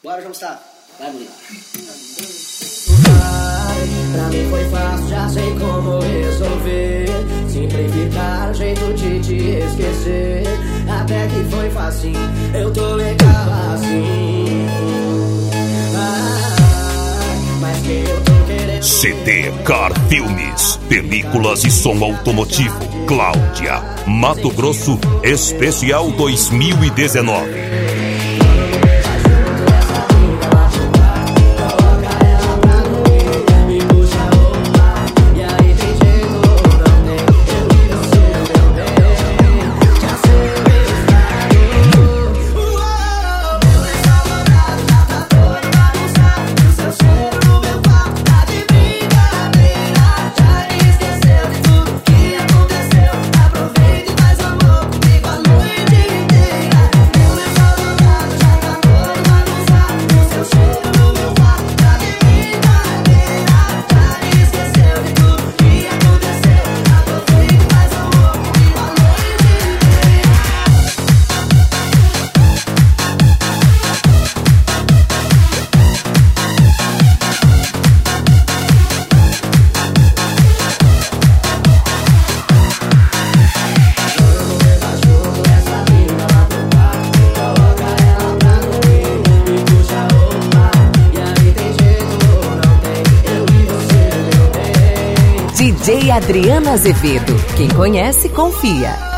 Bora, João Gustavo. Vai, bonito. Pra mim foi fácil, já sei como resolver. Simplificar o jeito de te esquecer. Até que foi facinho, eu tô legal assim. Mas que eu tô querendo. CD Car Filmes, películas e som automotivo. Cláudia, Mato Grosso, especial 2019. DJ Adriana Azevedo. Quem conhece, confia.